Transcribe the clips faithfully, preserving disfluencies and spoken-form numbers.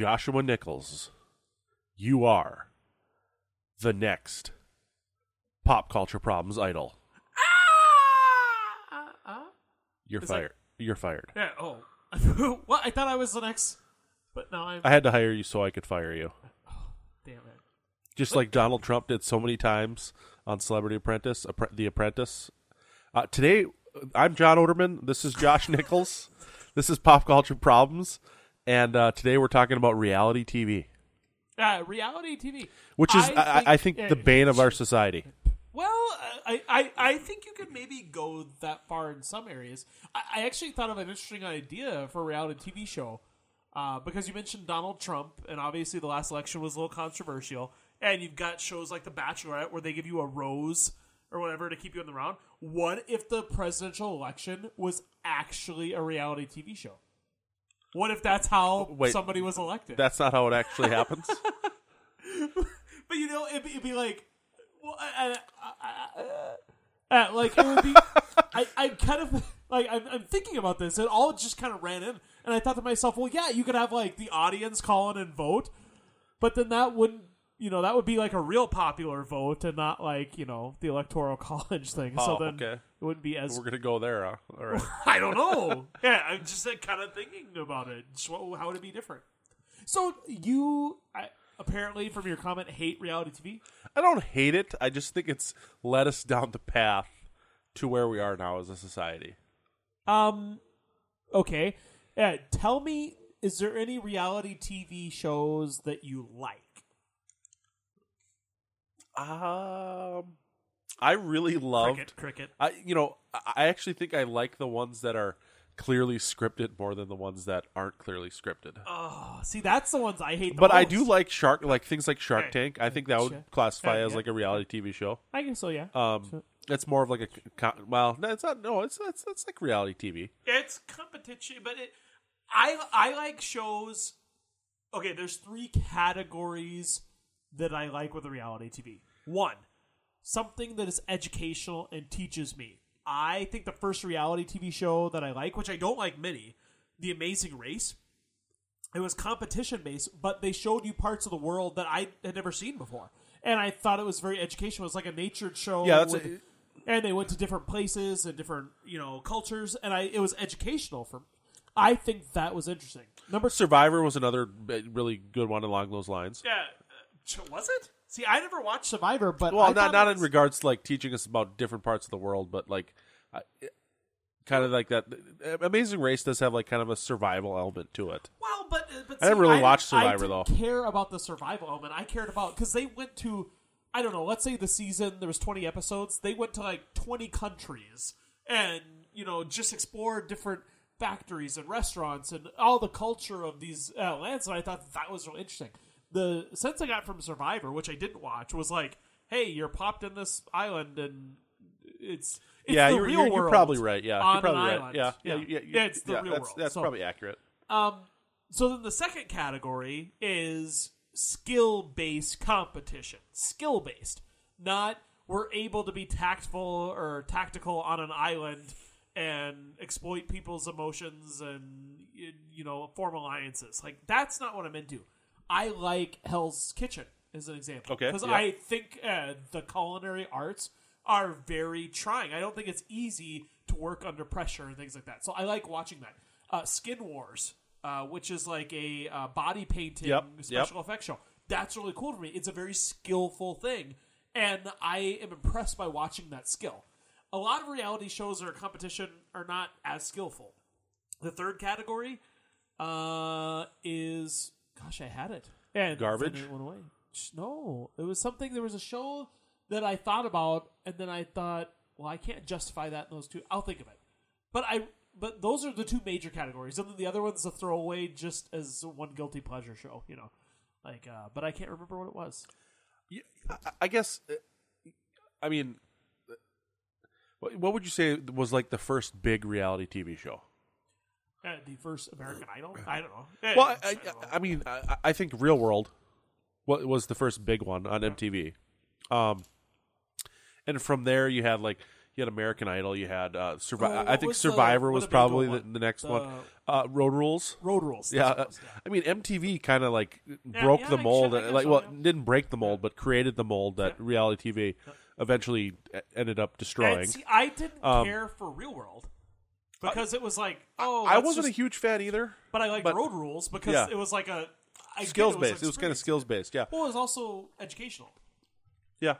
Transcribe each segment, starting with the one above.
Joshua Nichols, you are the next Pop Culture Problems idol. Ah! Uh, uh? You're Is fired. You're fired. Yeah. Oh. What? I thought I was the next, but now I'm. I had to hire you so I could fire you. Damn it. Just like Donald Trump did so many times on Celebrity Apprentice, Appre- The Apprentice. Uh, today, I'm John Oderman. This is Josh Nichols. This is Pop Culture Problems. And uh, today we're talking about reality T V. Uh, reality T V. Which is, I I, think, I think, uh, the bane of our society. Well, I, I, I think you could maybe go that far in some areas. I, I actually thought of an interesting idea for a reality T V show. Uh, because you mentioned Donald Trump, and obviously the last election was a little controversial. And you've got shows like The Bachelorette where they give you a rose or whatever to keep you in the round. What if the presidential election was actually a reality T V show? What if that's how Wait, somebody was elected? That's not how it actually happens. But you know, it'd be, it'd be like, well, uh, uh, uh, uh, like it would be. I, I'm kind of like I'm, I'm thinking about this. It all just kind of ran in, and I thought to myself, well, yeah, you could have like the audience call in and vote, but then that wouldn't, you know, that would be like a real popular vote and not like, you know, the electoral college thing. Oh, so then okay. it wouldn't be as. We're going to go there. Huh? All right. I don't know. Yeah, I'm just like, kind of thinking about it. Just what, how would it be different? So you I, apparently, from your comment, hate reality T V? I don't hate it. I just think it's led us down the path to where we are now as a society. Um, okay. Uh, tell me, is there any reality T V shows that you like? Um, I really loved. Cricket, cricket. I you know I actually think I like the ones that are clearly scripted more than the ones that aren't clearly scripted. Oh, see, that's the ones I hate the But most. I do like Shark, like things like Shark Okay. Tank. I think that would Sure. classify Yeah, as yeah. like a reality T V show. I guess so, yeah. Um, Sure. it's more of like a co- well, no, it's not. No, it's it's it's like reality T V. It's competition, but it, I I like shows. Okay, there's three categories that I like with a reality T V. One, something that is educational and teaches me. I think the first reality T V show that I like, which I don't like many, The Amazing Race. It was competition based, but they showed you parts of the world that I had never seen before, and I thought it was very educational. It was like a nature show. Yeah, that's with- a- and they went to different places and different, you know, cultures, and I it was educational for me. I think that was interesting. Number Survivor was another b- really good one along those lines. yeah, uh, was it? See, I never watched Survivor, but Well, I not thought not it in was- regards to like teaching us about different parts of the world, but like I, kind of like that. Amazing Race does have like kind of a survival element to it. Well, but uh, but I never see, really I watched didn't- Survivor, I didn't though. Care about the survival element. I cared about because they went to, I don't know. Let's say the season there was twenty episodes. They went to like twenty countries and you know just explored different factories and restaurants and all the culture of these uh, lands. And I thought that was really interesting. The sense I got from Survivor, which I didn't watch, was like, hey, you're popped in this island and it's. It's yeah, the you're, real you're, you're world probably right. Yeah, on you're probably an right. island. Yeah, yeah, yeah, yeah, yeah, it's the yeah, real that's, world. That's So- probably accurate. Um, so then the second category is skill-based competition. Skill-based. Not we're able to be tactful or tactical on an island and exploit people's emotions and, you know, form alliances. Like, that's not what I'm into. I like Hell's Kitchen as an example. Okay, Because yeah. I think uh, the culinary arts are very trying. I don't think it's easy to work under pressure and things like that. So I like watching that. Uh, Skin Wars, uh, which is like a uh, body painting Yep, special yep. effects show. That's really cool for me. It's a very skillful thing, and I am impressed by watching that skill. A lot of reality shows or competition are not as skillful. The third category uh, is, gosh, I had it. And Garbage? then it went away. No, it was something. There was a show that I thought about, and then I thought, well, I can't justify that in those two. I'll think of it. But I, but those are the two major categories, and then the other one's a throwaway, just as one guilty pleasure show, you know, like. Uh, but I can't remember what it was. Yeah, I- I guess. uh, I mean, uh, what what would you say was like the first big reality T V show? Uh, the first American Idol. I don't know. Eh, Well, I, I I, don't know. I mean, I, I think Real World wa- was the first big one on M T V, um, and from there you had like you you had American Idol. You had uh, Survi- Oh, I what think was the- Survivor what was did they go probably the, on? the next The- one. Uh, Road Rules. Road Rules. Yeah, that's what uh, it was, yeah. I mean M T V kind of like broke yeah, the I mold. guess- I guess like, so, well, yeah. didn't break the mold, but created the mold that Yeah. reality T V eventually e- ended up destroying. And see, I didn't Um, care for Real World because it was like, oh, I that's wasn't just, a huge fan either. but I liked but- Road Rules because yeah. it was like a I get Skills an based. It was kind of experience. skills based. Yeah, Well, it was also educational. yeah.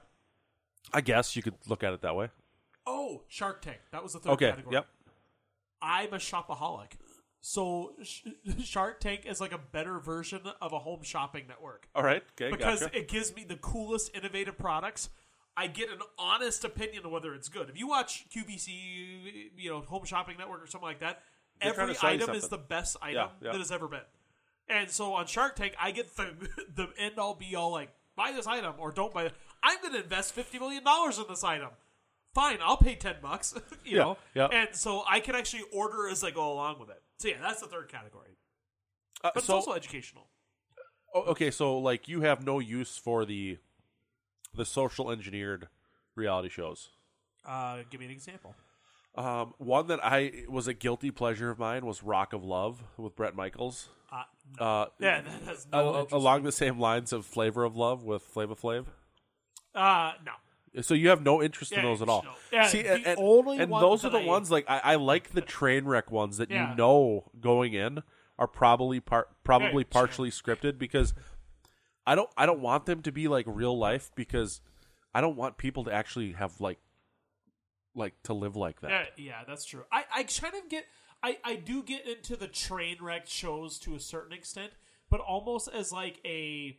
I guess you could look at it that way. Oh, Shark Tank. That was the third Okay. category. Yep. I'm a shopaholic. So Sh- Shark Tank is like a better version of a home shopping network All right. Okay. because gotcha. it gives me the coolest, innovative products. I get an honest opinion of whether it's good. If you watch Q V C, you know, Home Shopping Network or something like that, They're trying every to sell you item is the something. best item Yeah, yeah. that has ever been. And so on Shark Tank, I get the the end all be all like, buy this item or don't buy it. I'm going to invest fifty million dollars in this item. Fine, I'll pay ten bucks. You Yeah, know, yeah. and so I can actually order as I go along with it. So yeah, that's the third category. Uh, But so it's also educational. oh, okay, so like you have no use for the the social engineered reality shows. Uh, give me an example. Um, one that I was a guilty pleasure of mine was Rock of Love with Bret Michaels. Uh, no. Uh, yeah, that has a- no a- interest. along the same lines of Flavor of Love with Flava Flav. Uh, no. So you have no interest in Yeah, those at all. no. Yeah, See, the and, and, only and ones those are that the I- ones like I, I like the train wreck ones that Yeah. you know going in are probably par- probably Yeah, sure. partially scripted because I don't I don't want them to be like real life because I don't want people to actually have like like to live like that. Yeah, yeah, that's true. I, I kind of get, I, I do get into the train wreck shows to a certain extent, but almost as like a,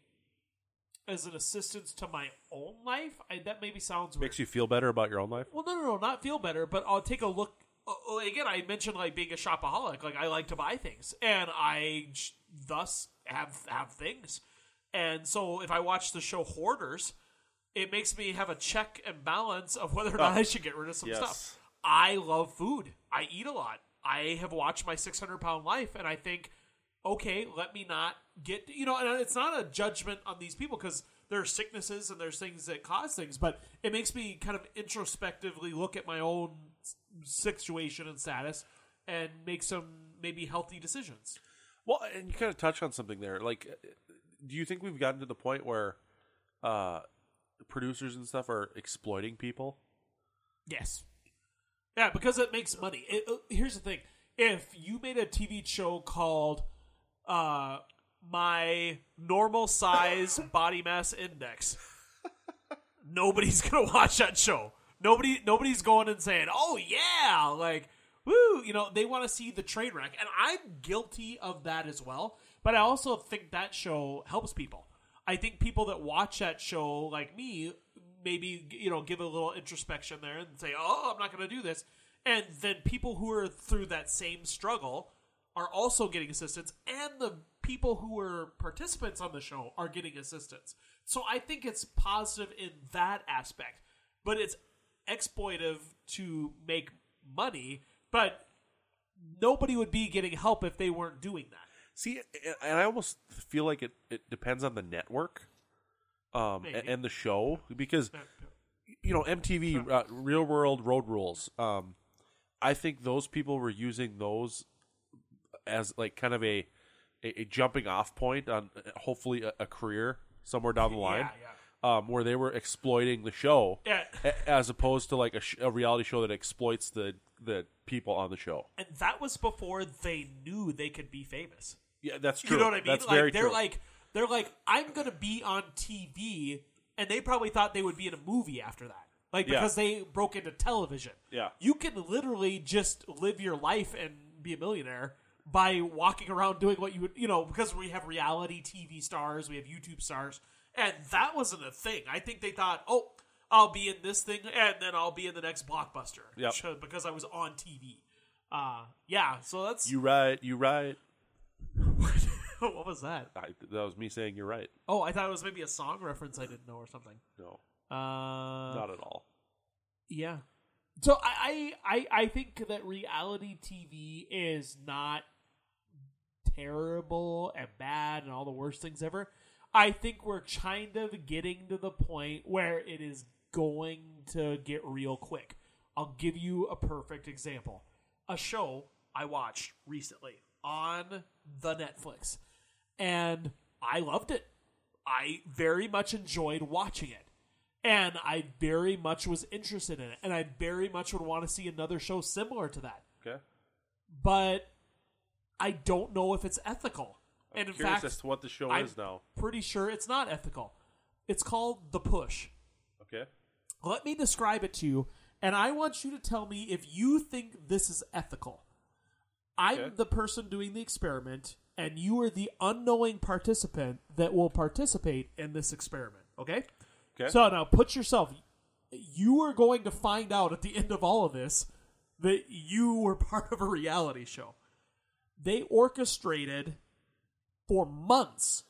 as an assistance to my own life. I, that maybe sounds weird. Makes you feel better about your own life. Well, no, no, no, not feel better, but I'll take a look. Uh, uh, again, I mentioned like being a shopaholic. Like I like to buy things, and I j- thus have have things. And so, if I watch the show Hoarders, it makes me have a check and balance of whether or not Oh. I should get rid of some Yes. stuff. I love food. I eat a lot. I have watched my six hundred pound life, and I think, okay, let me not get, you know, and it's not a judgment on these people because there are sicknesses and there's things that cause things, but it makes me kind of introspectively look at my own s- situation and status and make some maybe healthy decisions. Well, and you kind of touch on something there. Like, do you think we've gotten to the point where uh, producers and stuff are exploiting people? Yes. Yeah, because it makes money. It, uh, here's the thing. If you made a T V show called uh, My Normal Size Body Mass Index, nobody's going to watch that show. Nobody, Nobody's going and saying, oh, yeah, like, woo, you know, they want to see the train wreck. And I'm guilty of that as well. But I also think that show helps people. I think people that watch that show, like me, maybe, you know, give a little introspection there and say, oh, I'm not going to do this. And then people who are through that same struggle are also getting assistance, and the people who were participants on the show are getting assistance. So I think it's positive in that aspect, but it's exploitive to make money, but nobody would be getting help if they weren't doing that. See, and I almost feel like it, it depends on the network um, Maybe. and, and the show because, you know, M T V, uh, Real World, Road Rules, um, I think those people were using those as like kind of a, a, a jumping off point on hopefully a, a career somewhere down the line. Yeah, Um, where they were exploiting the show Yeah. a- as opposed to like a, sh- a reality show that exploits the, the people on the show. And that was before they knew they could be famous. Yeah, that's true. You know what I mean? That's like very they're true. like they're like I'm gonna be on T V, and they probably thought they would be in a movie after that, like Yeah. because they broke into television. Yeah. You can literally just live your life and be a millionaire by walking around doing what you would, you know, because we have reality T V stars, we have YouTube stars, and that wasn't a thing. I think they thought, oh, I'll be in this thing, and then I'll be in the next blockbuster, Yep. sh- because I was on T V. Uh, yeah, so that's You right, you right. what was that? I, that was me saying you're right. Oh, I thought it was maybe a song reference I didn't know or something. No, Uh, not at all. yeah. So I, I, I I think that reality T V is not terrible and bad and all the worst things ever. I think we're kind of getting to the point where it is going to get real quick. I'll give you a perfect example. A show I watched recently on the Netflix, and I loved it. I very much enjoyed watching it, and I very much was interested in it, and I very much would want to see another show similar to that. Okay. But I don't know if it's ethical. I'm and in curious fact, as to what the show I'm is now. pretty sure it's not ethical. It's called The Push. Okay. Let me describe it to you, and I want you to tell me if you think this is ethical. I'm Okay. the person doing the experiment, and you are the unknowing participant that will participate in this experiment, okay? Okay. So now put yourself, you are going to find out at the end of all of this that you were part of a reality show. They orchestrated for months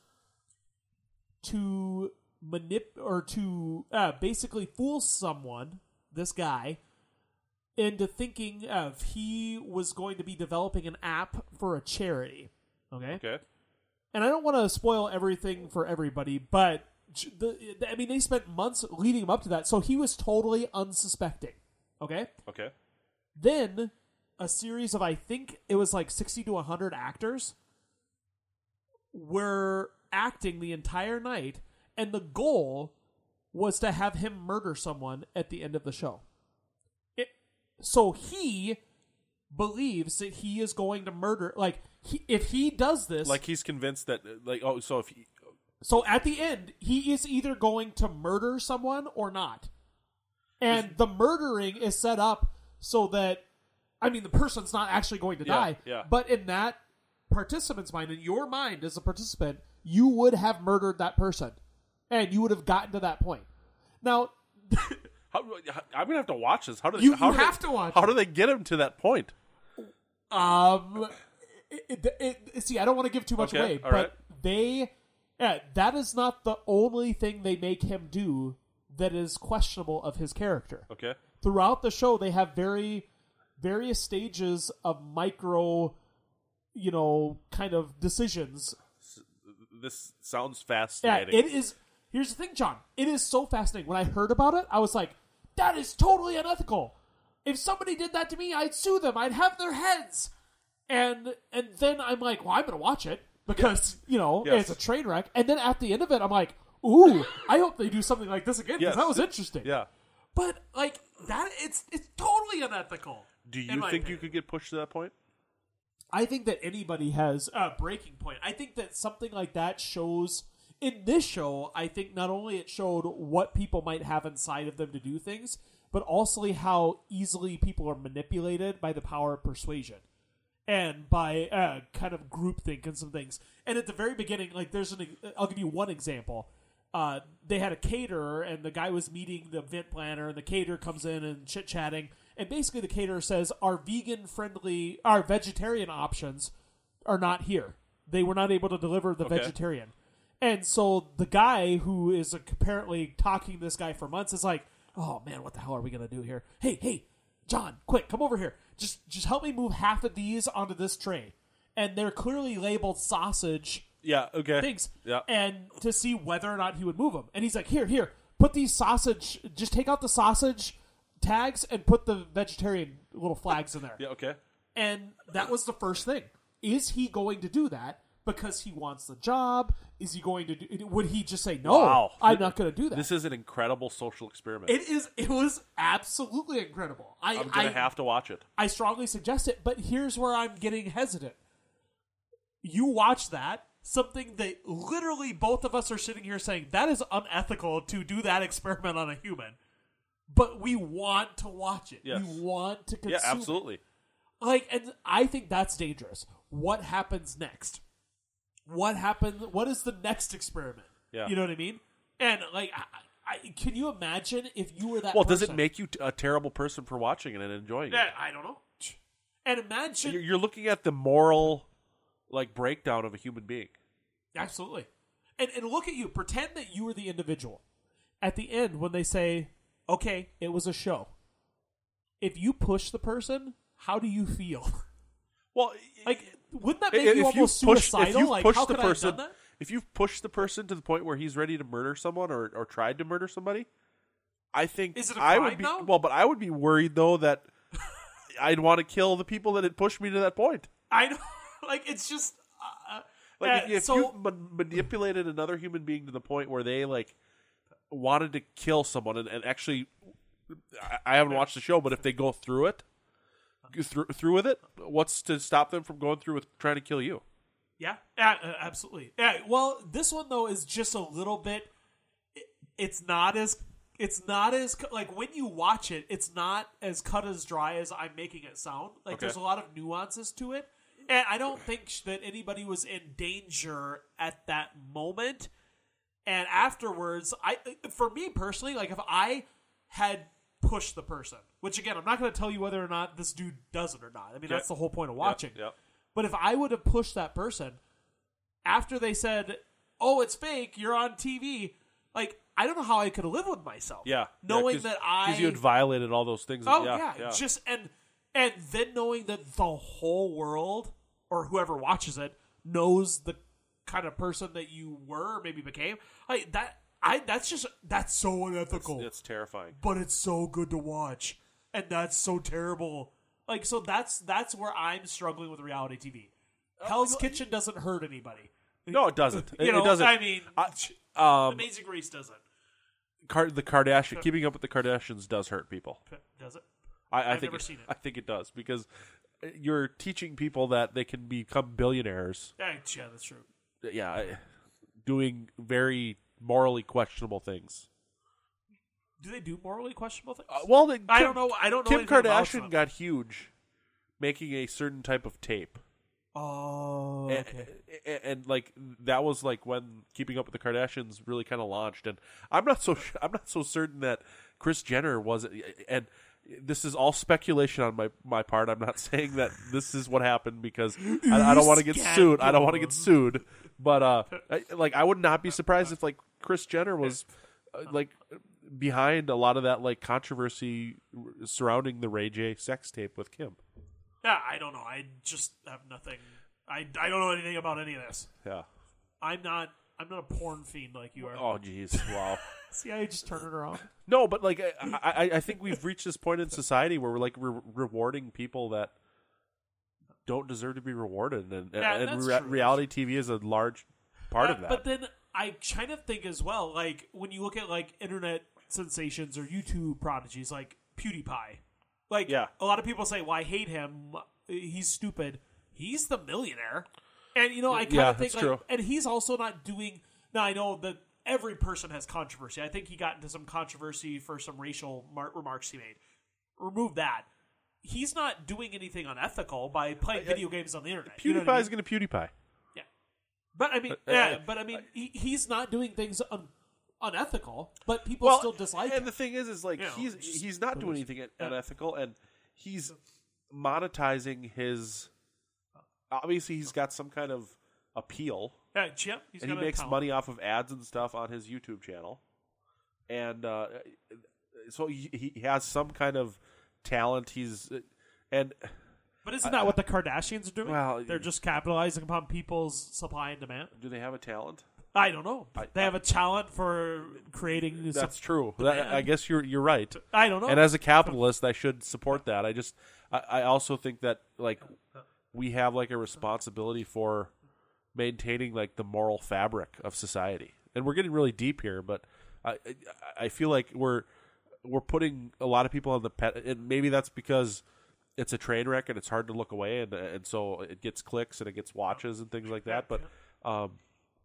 to manip or to uh, basically fool someone, this guy, into thinking of he was going to be developing an app for a charity. Okay. Okay. And I don't want to spoil everything for everybody, but the, I mean, they spent months leading him up to that, so he was totally unsuspecting. Okay. Okay. Then a series of, I think it was like sixty to one hundred actors were acting the entire night, and the goal was to have him murder someone at the end of the show. It, so he believes that he is going to murder, like, he, if he does this... Like he's convinced that, like, oh, so if he... So at the end, he is either going to murder someone or not. And is, the murdering is set up so that, I mean, the person's not actually going to yeah, die, yeah. but in that participant's mind, in your mind as a participant, you would have murdered that person. And you would have gotten to that point. Now... how, I'm going to have to watch this. How do they, you, how you do have they, to watch How it. do they get him to that point? Um, it, it, it, see, I don't want to give too much Okay, away, all but right. they... Yeah, that is not the only thing they make him do that is questionable of his character. Okay. Throughout the show, they have very various stages of micro, you know, kind of decisions. This sounds Yeah, fascinating. it is. Here's the thing, John. It is so fascinating. When I heard about it, I was like, that is totally unethical. If somebody did that to me, I'd sue them. I'd have their heads. And and then I'm like, well, I'm going to watch it. Because, you know, Yes. it's a train wreck. And then at the end of it, I'm like, ooh, I hope they do something like this again. Because Yes. that was interesting. Yeah. But, like, that it's it's totally unethical. Do in you my think you opinion. could get pushed to that point? I think that anybody has a breaking point. I think that something like that shows... In this show, I think not only it showed what people might have inside of them to do things, but also how easily people are manipulated by the power of persuasion. And by uh, kind of groupthink and some things. And at the very beginning, like there's an, I'll give you one example. Uh, they had a caterer, and the guy was meeting the event planner, and the caterer comes in and chit chatting, and basically the caterer says our vegan friendly, our vegetarian options are not here. They were not able to deliver the Okay. vegetarian, and so the guy who is apparently talking to this guy for months is like, oh man, what the hell are we gonna do here? Hey, hey. John, quick, come over here. Just just help me move half of these onto this tray. And they're clearly labeled sausage Yeah, okay. things. Yeah. And to see whether or not he would move them. And he's like, here, here, put these sausage, just take out the sausage tags and put the vegetarian little flags in there. Yeah, okay. And that was the first thing. Is he going to do that because he wants the job? Is he going to do, would he just say, no, Wow. I'm not going to do that? This is an incredible social experiment. It is. It was absolutely incredible. I, I'm going I, to have to watch it. I strongly suggest it, but here's where I'm getting hesitant. You watch that, something that literally both of us are sitting here saying, that is unethical to do that experiment on a human. But we want to watch it. Yes. We want to consume Yeah, absolutely. it. Like, and I think that's dangerous. What happens next? What happens? What is the next experiment? Yeah. You know what I mean? And, like, I, I, can you imagine if you were that Well, person? does it make you t- a terrible person for watching it and enjoying it? Yeah, I don't know. And imagine... You're, you're looking at the moral, like, breakdown of a human being. Absolutely. And and look at you. Pretend that you were the individual. At the end, when they say, okay, it was a show. If you push the person, how do you feel? Well, Like, wouldn't that if make you you've almost pushed- suicidal? If you've Like, pushed how the could I have person, done that? if you've pushed the person to the point where he's ready to murder someone or, or tried to murder somebody, I think Is it a I crime would be now? well, but I would be worried though that I'd want to kill the people that had pushed me to that point. I know, like it's just uh, Like uh, if, if so, you ma- manipulated another human being to the point where they like wanted to kill someone, and, and actually, I, I haven't watched the show, but if they go through it, go through through with it, what's to stop them from going through with trying to kill you? Yeah, yeah, uh, absolutely. Yeah, well, this one though is just a little bit. It, it's not as. It's not as like when you watch it, it's not as cut as dry as I'm making it sound. Like Okay. there's a lot of nuances to it, and I don't think sh- that anybody was in danger at that moment. And afterwards, I for me personally, like if I had pushed the person, which again, I'm not going to tell you whether or not this dude does it or not. I mean, Yeah. that's the whole point of watching. Yeah, yeah. But if I would have pushed that person after they said, "Oh, it's fake. You're on T V," like I don't know how I could live with myself. Yeah, knowing yeah, that I because you had violated all those things. oh yeah, yeah, yeah. just and and then knowing that the whole world or whoever watches it knows the kind of person that you were or maybe became. Like that, I that's just that's so unethical. It's, it's terrifying. But it's so good to watch, and that's so terrible. Like so, that's that's where I'm struggling with reality T V. Hell's Kitchen doesn't hurt anybody. No, it doesn't. It, You know, it doesn't. I mean, I, um, Amazing Grace doesn't. Car- the Kardashian, keeping up with the Kardashians does hurt people. Does it? I, I I've think never it, seen it. I think it does because you're teaching people that they can become billionaires. Yeah, yeah, that's true. Yeah, I- doing very morally questionable things. Do they do morally questionable things? Uh, well, the, Kim, I don't know. I don't know. Kim anything about Kardashian them. got huge making a certain type of tape. Oh, And, okay. and, and, like that was like when Keeping Up with the Kardashians really kind of launched, and I'm not so I'm not so certain that Kris Jenner was, and this is all speculation on my my part. I'm not saying that this is what happened because I, I don't want to get sued. I don't want to get sued, but uh, I, like I would not be surprised if like Kris Jenner was uh, like behind a lot of that like controversy surrounding the Ray J sex tape with Kim. Yeah, I don't know. I just have nothing. I, I don't know anything about any of this. Yeah. I'm not. I'm not a porn fiend like you are. Oh, jeez. Wow. See how you just turn it around? No, but like I, I, I think we've reached this point in society where we're like re- rewarding people that don't deserve to be rewarded, and, Yeah, and that's rea- true. reality T V is a large part Uh, of that. But then I kind of think as well, like when you look at like internet sensations or YouTube prodigies like PewDiePie, like Yeah. a lot of people say, "Well, I hate him. He's stupid." He's the millionaire, and you know I kind of Yeah, think that's like, true. and he's also not doing. Now I know that every person has controversy. I think he got into some controversy for some racial mar- remarks he made. Remove that. He's not doing anything unethical by playing video games on the internet. PewDiePie You know what I mean? is going to PewDiePie. Yeah, but I mean, Uh, yeah, uh, but I mean, he, he's not doing things un, unethical, but people Well, still dislike and him. the thing is, is like You know, he's it's just- he's not doing anything unethical, and he's monetizing his. Obviously, he's got some kind of appeal. Yeah, yep, he's and he got an makes account. money off of ads and stuff on his YouTube channel, and uh, so he, he has some kind of talent. He's and But isn't that what the Kardashians are doing? Well, They're just capitalizing upon people's supply and demand. do they have a talent? I don't know. I- they have a talent for creating. That's sup- true. That, I guess you're you're right. I don't know. And as a capitalist, I should support that. I just I, I also think that like we have like a responsibility for maintaining like the moral fabric of society. And we're getting really deep here, but I I, I feel like we're we're putting a lot of people on the pet, and maybe that's because it's a train wreck and it's hard to look away, and and so it gets clicks and it gets watches and things like that. But um,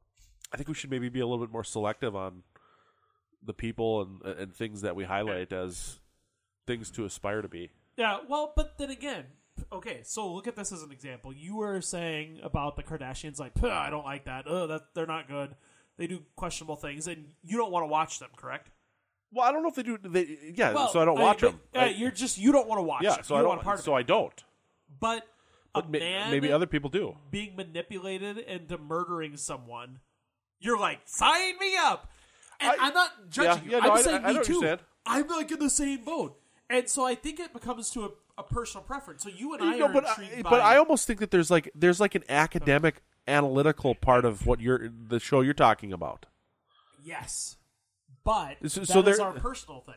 I think we should maybe be a little bit more selective on the people and and things that we highlight as things to aspire to be. Yeah, well, but then again, okay, so look at this as an example. You were saying about the Kardashians, like, "Puh, I don't like that. Oh, that they're not good. They do questionable things, and you don't want to watch them, correct? Well, I don't know if they do. They, yeah, Well, so I don't I- watch but, them. Uh, you're just you don't want to watch. yeah, it. so you I don't don't. want part of So it. I don't. But a But may- man maybe other people do. being manipulated into murdering someone, you're like, sign me up. And I- I'm not judging yeah, you. yeah, no, I'm I- saying I- I me too. understand. I'm like in the same boat. And so I think it becomes to a, a personal preference. So you and I No, are but intrigued I, by. but I almost think that there's like there's like an academic, analytical part of what you're the show you're talking about. yes, but So- that so is there- our personal thing.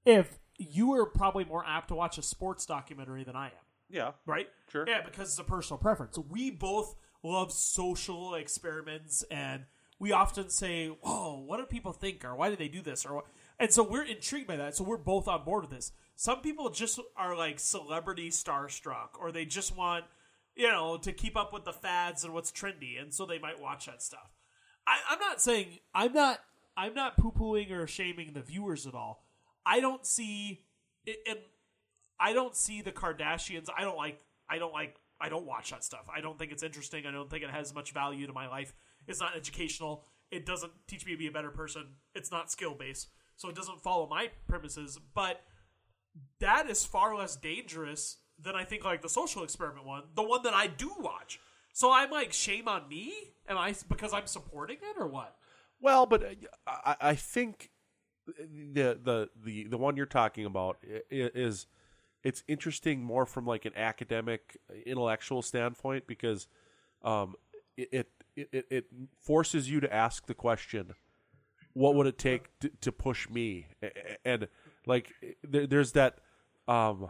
if you are probably more apt to watch a sports documentary than I am. Yeah. Right? Sure. Yeah, because it's a personal preference. We both love social experiments, and we often say, whoa, what do people think, or why do they do this? Or what? And so we're intrigued by that, so we're both on board with this. Some people just are like celebrity starstruck, or they just want, you know, to keep up with the fads and what's trendy, and so they might watch that stuff. I, I'm not saying, I'm not, I'm not poo-pooing or shaming the viewers at all. I don't see, and I don't see the Kardashians. I don't like. I don't like. I don't watch that stuff. I don't think it's interesting. I don't think it has much value to my life. It's not educational. It doesn't teach me to be a better person. It's not skill based, so it doesn't follow my premises. But that is far less dangerous than I think like the social experiment one, the one that I do watch. So I'm like, shame on me? Am I because I'm supporting it or what? Well, but I, I think. The, the the the one you're talking about is it's interesting more from like an academic intellectual standpoint because um it it it, it forces you to ask the question, what would it take to, to push me? And like there, there's that um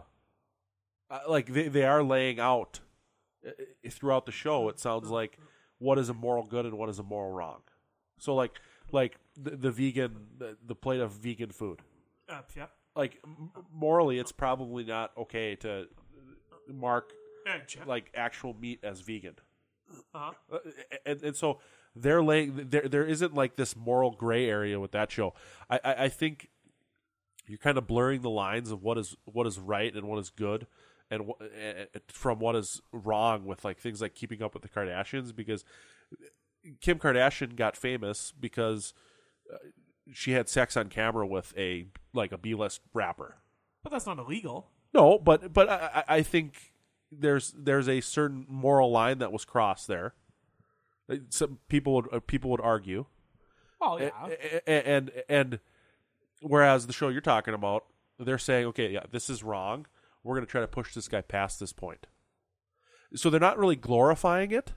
like they, they are laying out throughout the show, it sounds like, what is a moral good and what is a moral wrong. So like like the, the vegan the, the plate of vegan food, uh, yeah, like m- morally it's probably not okay to mark yeah, yeah. like actual meat as vegan. Uh-huh. Uh, and, and so they're laying there there isn't like this moral gray area with that show. I, I, I think you're kind of blurring the lines of what is what is right and what is good and wh- uh, from what is wrong with like things like Keeping Up with the Kardashians, because Kim Kardashian got famous because uh, she had sex on camera with a like a B-list rapper. But that's not illegal. No, but but I, I think there's there's a certain moral line that was crossed there. Some people would uh, people would argue. Oh yeah, and, and and whereas the show you're talking about, they're saying, okay, yeah, this is wrong. We're going to try to push this guy past this point. So they're not really glorifying it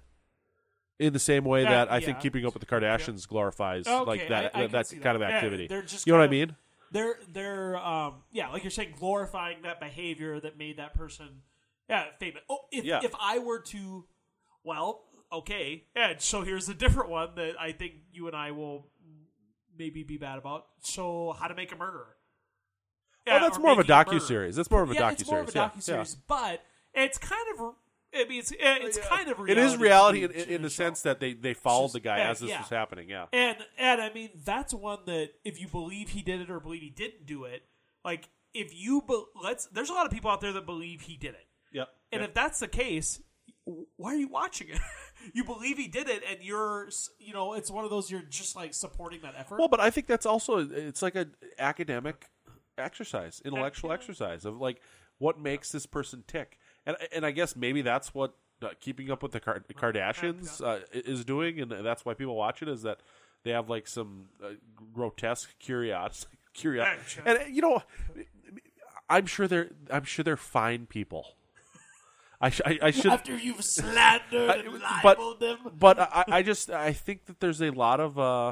in the same way Yeah, that I yeah. think Keeping Up with the Kardashians glorifies Okay, like that I- I that, can see kind of that. Yeah, activity. they're just you know what I kind of- mean? They're they're um yeah, like you're saying, glorifying that behavior that made that person yeah famous. Oh, if Yeah. if I were to, well, okay, yeah. So here's a different one that I think you and I will maybe be bad about. So, How to Make a Murderer. Oh, that's or more of a Making murder. docu-series. That's more of a yeah, it's more of a docu-series. Yeah, docu-series, but it's kind of. I mean, it's it's Yeah. kind of It reality is reality in, to in, in the show. sense that they, they followed just- the guy yeah, as this yeah. was happening. Yeah. And and I mean, that's one that if you believe he did it or believe he didn't do it, like if you be, let's there's a lot of people out there that believe he did it. Yep. And Yep. if that's the case, why are you watching it? You believe he did it, and you're, you know, it's one of those you're just like supporting that effort. Well, but I think that's also it's like an academic exercise, intellectual Yeah. exercise of like what makes this person tick, and and I guess maybe that's what uh, Keeping Up with the Kar- Kardashians uh, is doing, and that's why people watch it, is that they have like some uh, grotesque curiosity, curiosity, Yeah. and uh, you know, I'm sure they're I'm sure they're fine people. I, sh- I, I should After you've slandered I- and but- libeled them, but I, I just I think that there's a lot of uh,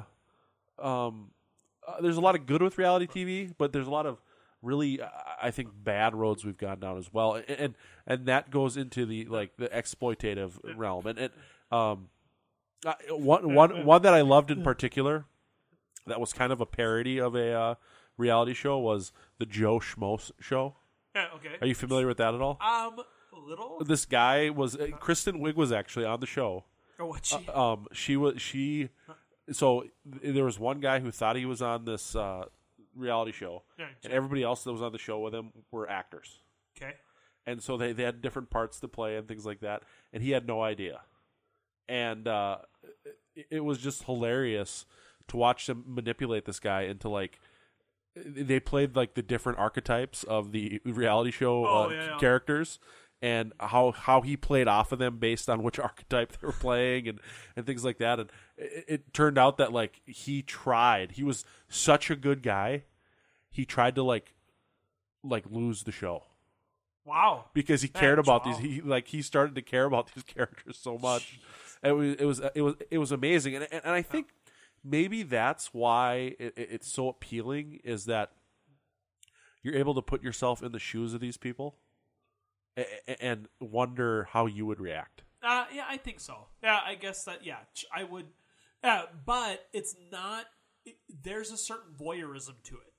um, uh, there's a lot of good with reality T V, but there's a lot of really uh, I think bad roads we've gone down as well, and and, and that goes into the like the exploitative realm, and, and um, uh, one one one that I loved in particular that was kind of a parody of a uh, reality show was the Joe Schmo show. yeah, okay. Are you familiar with that at all? Um, a little. This guy was uh, Kristen Wiig was actually on the show. Or what she? Um, she was she. So th- there was one guy who thought he was on this uh, reality show, Yeah, and everybody else that was on the show with him were actors. okay. And so they, they had different parts to play and things like that, and he had no idea. And uh, it, it was just hilarious to watch them manipulate this guy into like. They played like the different archetypes of the reality show Oh, uh, yeah, yeah. characters, and how how he played off of them based on which archetype they were playing, and, and things like that. And it, it turned out that like he tried. He was such a good guy. He tried to like like lose the show Wow. because he cared That's about wow. these. He like he started to care about these characters so much. It was it was it was it was amazing, and and, and I think maybe that's why it, it- it's so appealing is that you're able to put yourself in the shoes of these people and, and wonder how you would react. Uh, yeah, I think so. Yeah, I guess that, yeah, I would. Uh, but it's not, it, there's a certain voyeurism to it.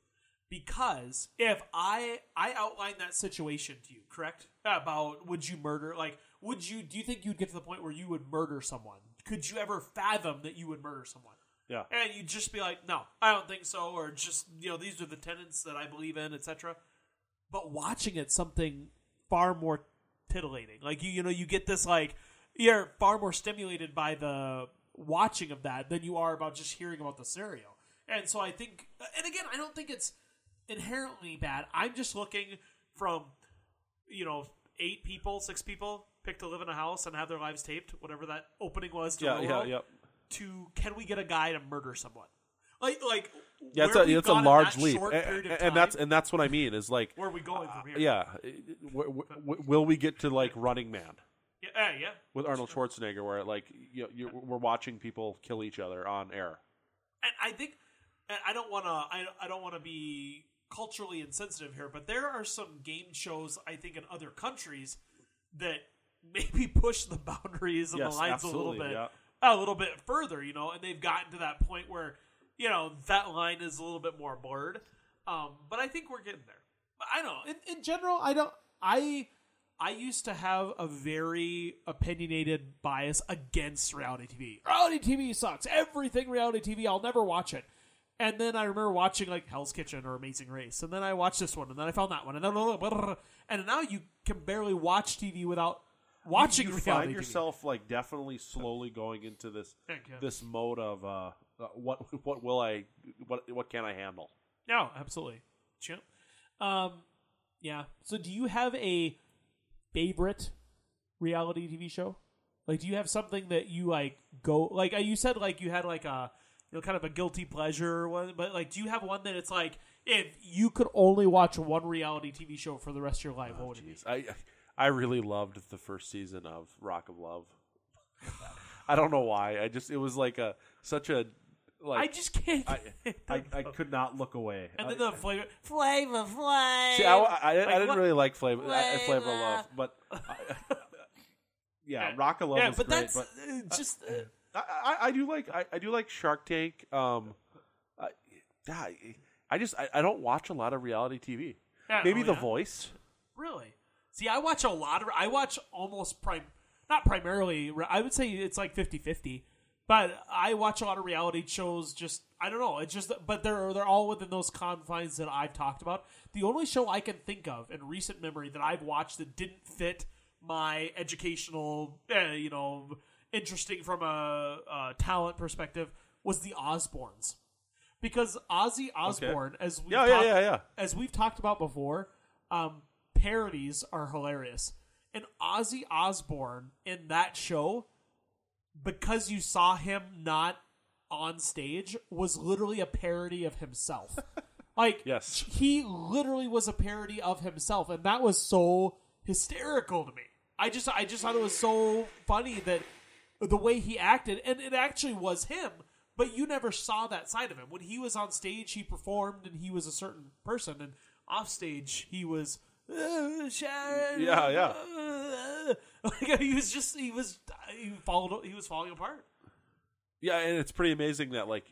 Because if I I outline that situation to you, correct? About would you murder, like, would you, do you think you'd get to the point where you would murder someone? Could you ever fathom that you would murder someone? Yeah. And you'd just be like, no, I don't think so, or just, you know, these are the tenets that I believe in, et cetera. But watching it, something far more titillating. Like, you, you know, you get this, like, you're far more stimulated by the watching of that than you are about just hearing about the scenario. And so I think, and again, I don't think it's inherently bad. I'm just looking from, you know, eight people, six people pick to live in a house and have their lives taped, whatever that opening was to Yeah, the yeah, world, yeah. to can we get a guy to murder someone? Like, like Yeah, it's where a, we've it's a gone in large that leap, short and, period of and time, that's and that's what I mean is like, where are we going from here? uh, yeah, w- w- w- will we get to like Running Man yeah, uh, yeah. with Arnold Schwarzenegger, where like you know, you're, we're watching people kill each other on air? And I think, and I don't want to, I, I don't want to be culturally insensitive here, but there are some game shows I think in other countries that maybe push the boundaries and Yes, the lines a little absolutely, bit, yeah. a little bit further, you know, and they've gotten to that point where, you know, that line is a little bit more blurred. Um, but I think we're getting there. But I don't know. In, in general, I don't. I I used to have a very opinionated bias against reality T V. Reality T V sucks. Everything reality T V, I'll never watch it. And then I remember watching like Hell's Kitchen or Amazing Race, and then I watched this one, and then I found that one, and then blah, blah, blah, and now you can barely watch T V without watching you, you reality find T V. yourself like definitely slowly going into this Thank you. this mode of uh, uh, what what will I what what can I handle? No, absolutely. Chip. Um, yeah. So, do you have a favorite reality T V show? Like, do you have something that you like go like? You said like you had like a you know kind of a guilty pleasure one, but like, do you have one that it's like if you could only watch one reality T V show for the rest of your life, Oh, what would it be? geez. I I really loved the first season of Rock of Love. I don't know why. I just it was like a such a like I just can't. I, I, I could not look away. and then I, the flavor, flavor, flavor. see, I, I, I Like, didn't what- really like Flavor, Flavor. Flavor of Love, but I, yeah, Rock of Love yeah, was but great. that's But uh, just. Uh, I, I, I do like I, I do like Shark Tank. Um, I, yeah, I just I, I don't watch a lot of reality T V. yeah, Maybe oh, The yeah? Voice. Really? See, I watch a lot of. I watch almost prime, not primarily. I would say it's like fifty-fifty. But I watch a lot of reality shows. Just I don't know. It's just, but they're they're all within those confines that I've talked about. The only show I can think of in recent memory that I've watched that didn't fit my educational, eh, you know, interesting from a, a talent perspective was the Osbournes, because Ozzy Osbourne, as we Yeah, talked, yeah, yeah, yeah. as we've talked about before, um, parodies are hilarious. And Ozzy Osbourne in that show, because you saw him not on stage, was literally a parody of himself. Like, Yes. he literally was a parody of himself, and that was so hysterical to me. I just, I just thought it was so funny that the way he acted, and it actually was him, but you never saw that side of him. When he was on stage, he performed, and he was a certain person, and off stage, he was. Uh, Sharon, Yeah, yeah. uh, like, he was just he was he followed he was falling apart. Yeah, and it's pretty amazing that like,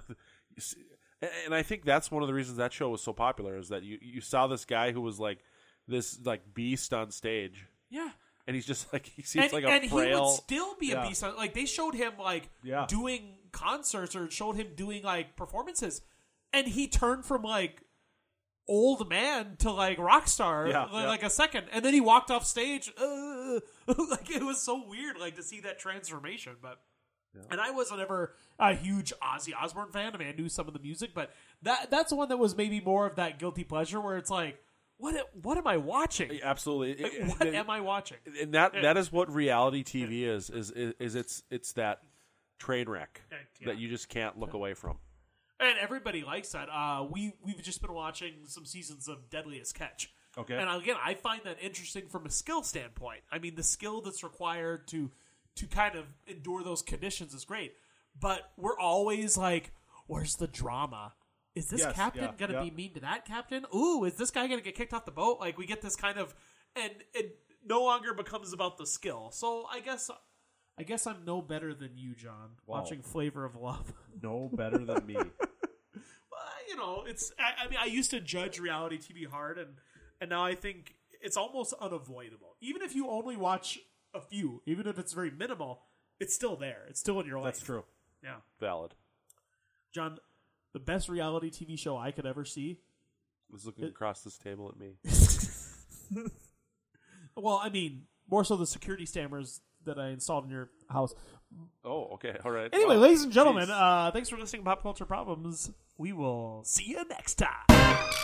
and I think that's one of the reasons that show was so popular is that you you saw this guy who was like this like beast on stage, Yeah, and he's just like he seems and, like a and frail. he would still be Yeah. a beast. on- Like they showed him like Yeah. doing concerts or showed him doing like performances, and he turned from like old man to like rock star Yeah, like, yeah. like a second, and then he walked off stage. Uh, like it was so weird, like to see that transformation. But and I wasn't ever a huge Ozzy Osbourne fan. I mean, I knew some of the music, but that that's one that was maybe more of that guilty pleasure where it's like, what what am I watching? Absolutely, Like, what am I watching? and that that is what reality T V is, is is is it's it's that train wreck Yeah. that you just can't look away from. And everybody likes that. Uh, we we've just been watching some seasons of Deadliest Catch. Okay. And again, I find that interesting from a skill standpoint. I mean, the skill that's required to to kind of endure those conditions is great. But we're always like, where's the drama? is this Yes, captain yeah, gonna yeah. be mean to that captain? Ooh, is this guy gonna get kicked off the boat? Like we get this kind of, and it no longer becomes about the skill. So I guess, I guess I'm no better than you, John, Wow. watching Flavor of Love. No better than me. Well, you know, it's. I, I mean, I used to judge reality T V hard, and and now I think it's almost unavoidable. Even if you only watch a few, even if it's very minimal, it's still there. It's still in your life. That's true. Yeah, Valid. John, the best reality T V show I could ever see. Was looking It- across this table at me. Well, I mean, more so the security stammers that I installed in your house. Oh, okay. All right. Anyway, Wow. ladies and gentlemen, Jeez. uh, thanks for listening to Pop Culture Problems. We will see you next time.